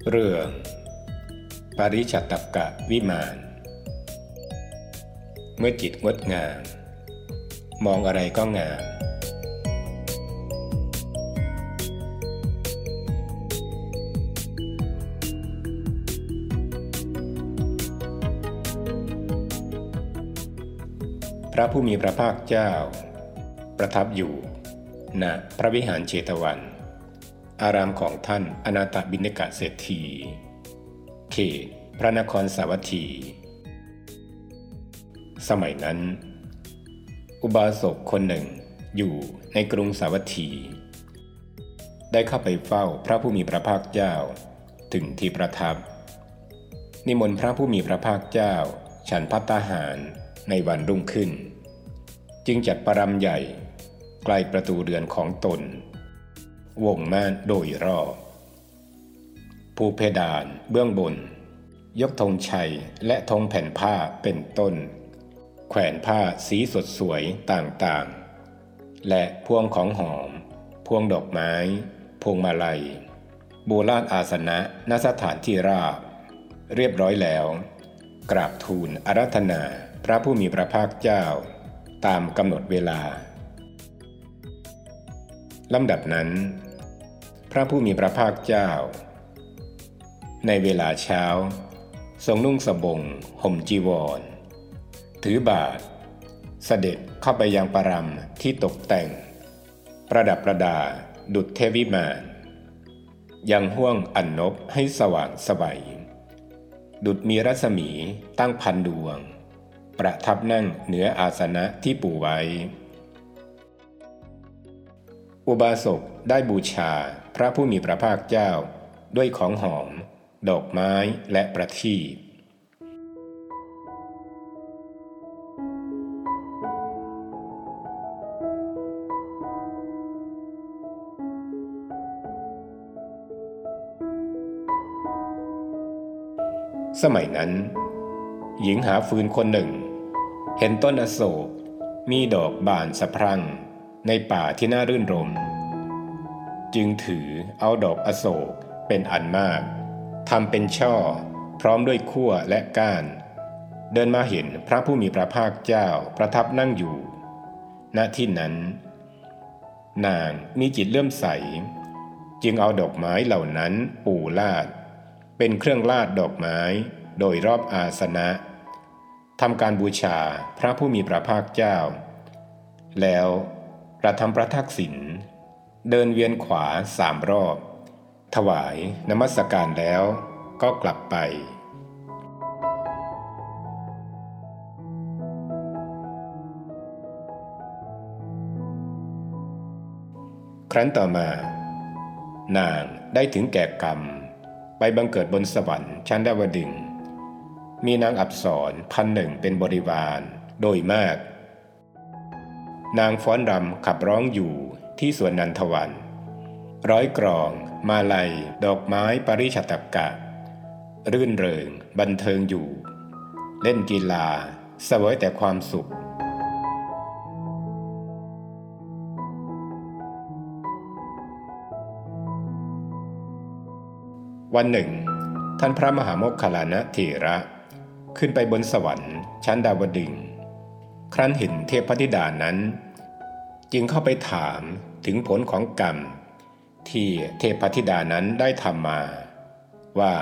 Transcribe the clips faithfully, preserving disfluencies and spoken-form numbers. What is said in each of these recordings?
เรื่องปริชัตตกวิมานเมื่อจิตงดงามมองอะไรก็งามพระผู้มีพระภาคเจ้าประทับอยู่ณพระวิหารเชตวันอารามของท่านอนาถบิณฑกเศรษฐีเขตพระนครสาวัตถีสมัยนั้นอุบาสกคนหนึ่งอยู่ในกรุงสาวัตถีได้เข้าไปเฝ้าพระผู้มีพระภาคเจ้าถึงที่ประทับนิมนต์พระผู้มีพระภาคเจ้าฉันภัตตาหารในวันรุ่งขึ้นจึงจัดประรำใหญ่ใกล้ประตูเรือนของตนวงม่านโดยรอบภูเพดานเบื้องบนยกธงชัยและธงแผ่นผ้าเป็นต้นแขวนผ้าสีสดสวยต่างๆและพวงของหอมพวงดอกไม้พวงมาลัยบูราณอาสนะณสถานที่ราบเรียบร้อยแล้วกราบทูลอาราธนาพระผู้มีพระภาคเจ้าตามกำหนดเวลาลำดับนั้นพระผู้มีพระภาคเจ้าในเวลาเช้าทรงนุ่งสบงห่มจีวรถือบาตรเสด็จเข้าไปยังปรำที่ตกแต่งประดับประดาดุจเทพวิมานยังห้วงอันนบให้สว่างไสวดุจมีรัศมีตั้งพันดวงประทับนั่งเหนืออาสนะที่ปูไว้อุบาสกได้บูชาพระผู้มีพระภาคเจ้าด้วยของหอมดอกไม้และประทีปสมัยนั้นหญิงหาฟืนคนหนึ่งเห็นต้นอโศกมีดอกบานสะพรั่งในป่าที่น่ารื่นรมจึงถือเอาดอกอโศกเป็นอันมากทำเป็นช่อพร้อมด้วยขั้วและก้านเดินมาเห็นพระผู้มีพระภาคเจ้าประทับนั่งอยู่ณที่นั้นนางมีจิตเลื่อมใสจึงเอาดอกไม้เหล่านั้นปูลาดเป็นเครื่องลาดดอกไม้โดยรอบอาสนะทำการบูชาพระผู้มีพระภาคเจ้าแล้วประทับประทักษิณเดินเวียนขวาสามรอบถวายนมัสการแล้วก็กลับไปครั้นต่อมานางได้ถึงแก่กรรมไปบังเกิดบนสวรรค์ชั้นดาวดึงส์มีนางอัปสรพันหนึ่งเป็นบริวารโดยมากนางฟ้อนรำขับร้องอยู่ที่สวนนันทวันร้อยกรองมาลัยดอกไม้ปริชัตตกะรื่นเริงบันเทิงอยู่เล่นกีฬาเสวยแต่ความสุขวันหนึ่งท่านพระมหาโมคคัลลานะเถระขึ้นไปบนสวรรค์ชั้นดาวดึงส์ครั้นเห็นเทพธิดานั้นจึงเข้าไปถามถึงผลของกรรมที่เทพธิดานั้นได้ทำมาว่า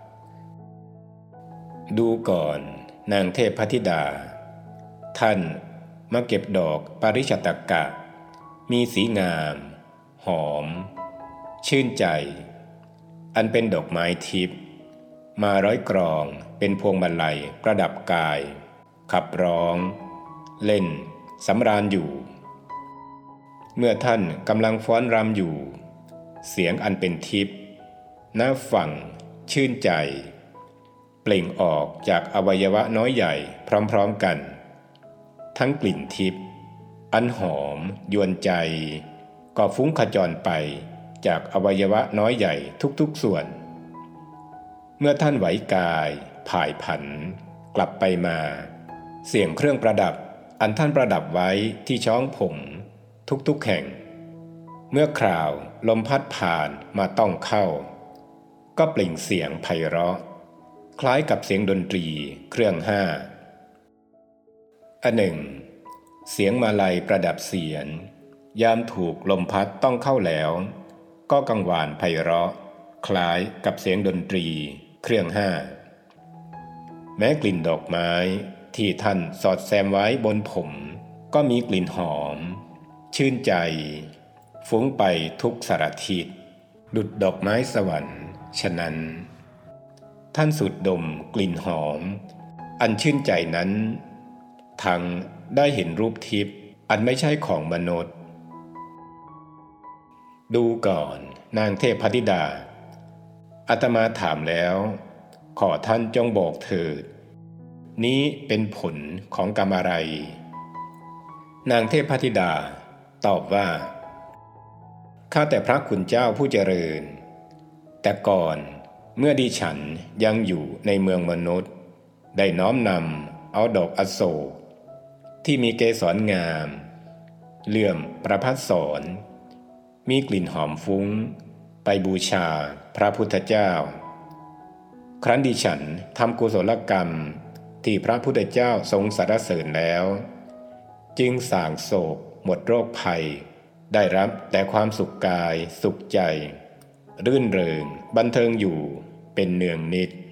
ดูก่อนนางเทพธิดาท่านมาเก็บดอกปริชัตตกะมีสีงามหอมชื่นใจอันเป็นดอกไม้ทิพย์มาร้อยกรองเป็นพวงมาลัยประดับกายขับร้องเล่นสำราญอยู่เมื่อท่านกำลังฟ้อนรำอยู่เสียงอันเป็นทิพย์น่าฟังชื่นใจเปล่งออกจากอวัยวะน้อยใหญ่พร้อมๆกันทั้งกลิ่นทิพย์อันหอมยวนใจก็ฟุ้งขจรไปจากอวัยวะน้อยใหญ่ทุกๆส่วนเมื่อท่านไหวกายผ่ายผันกลับไปมาเสียงเครื่องประดับอันท่านประดับไว้ที่ช้องผมทุกๆแห่ง เมื่อคราวลมพัดผ่านมาต้องเข้าก็เปล่งเสียงไพเราะคล้ายกับเสียงดนตรีเครื่องห้าอันหนึ่งเสียงมาลัยประดับเสียรยามถูกลมพัดต้องเข้าแล้วก็กังวานไพเราะคล้ายกับเสียงดนตรีเครื่องห้าแม้กลิ่นดอกไม้ที่ท่านสอดแซมไว้บนผมก็มีกลิ่นหอมชื่นใจฟุ้งไปทุกสารทิศดุจดอกไม้สวรรค์ฉะนั้นท่านสูดดมกลิ่นหอมอันชื่นใจนั้นทั้งได้เห็นรูปทิพย์อันไม่ใช่ของมนุษย์ดูก่อนนางเทพธิดาอาตมาถามแล้วขอท่านจงบอกเถิดนี้เป็นผลของกรรมอะไรนางเทพธิดาตอบว่าข้าแต่พระคุณเจ้าผู้เจริญแต่ก่อนเมื่อดิฉันยังอยู่ในเมืองมนุษย์ได้น้อมนำเอาดอกอโศกที่มีเกสรงามเลื่อมประภัสสรมีกลิ่นหอมฟุ้งไปบูชาพระพุทธเจ้าครั้นดิฉันทำกุศลกรรมที่พระพุทธเจ้าทรงสรรเสริญแล้วจึงส่างโศกหมดโรคภัยได้รับแต่ความสุขกายสุขใจรื่นเริงบันเทิงอยู่เป็นเนืองนิด